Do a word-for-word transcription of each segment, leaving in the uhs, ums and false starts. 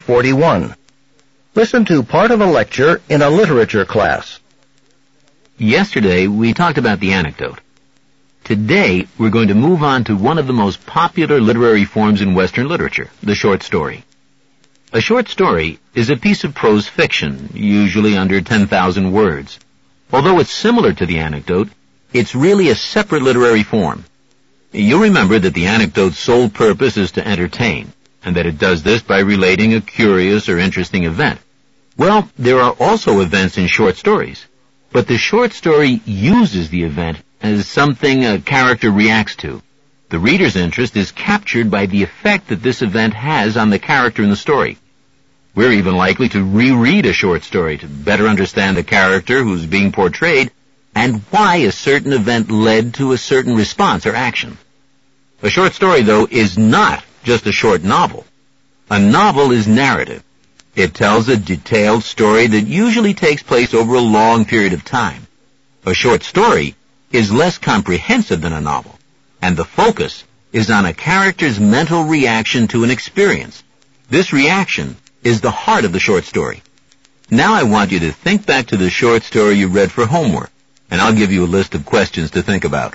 forty-one. Listen to part of a lecture in a literature class. Yesterday, we talked about the anecdote. Today, we're going to move on to one of the most popular literary forms in Western literature, the short story. A short story is a piece of prose fiction, usually under ten thousand words. Although it's similar to the anecdote, it's really a separate literary form. You'll remember that the anecdote's sole purpose is to entertain, and that it does this by relating a curious or interesting event. Well, there are also events in short stories, but the short story uses the event as something a character reacts to. The reader's interest is captured by the effect that this event has on the character in the story. We're even likely to reread a short story to better understand the character who's being portrayed and why a certain event led to a certain response or action. A short story, though, is not just a short novel. A novel is narrative. It tells a detailed story that usually takes place over a long period of time. A short story is less comprehensive than a novel, and the focus is on a character's mental reaction to an experience. This reaction is the heart of the short story. Now I want you to think back to the short story you read for homework, and I'll give you a list of questions to think about.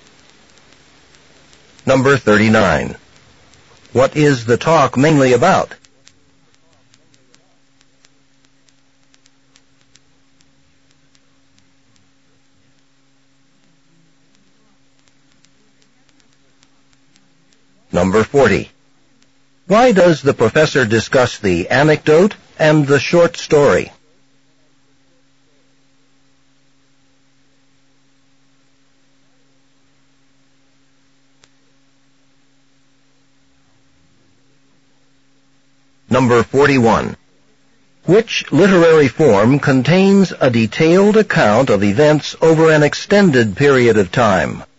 Number thirty-nine. What is the talk mainly about? Number forty. Why does the professor discuss the anecdote and the short story? Number forty-one. Which literary form contains a detailed account of events over an extended period of time?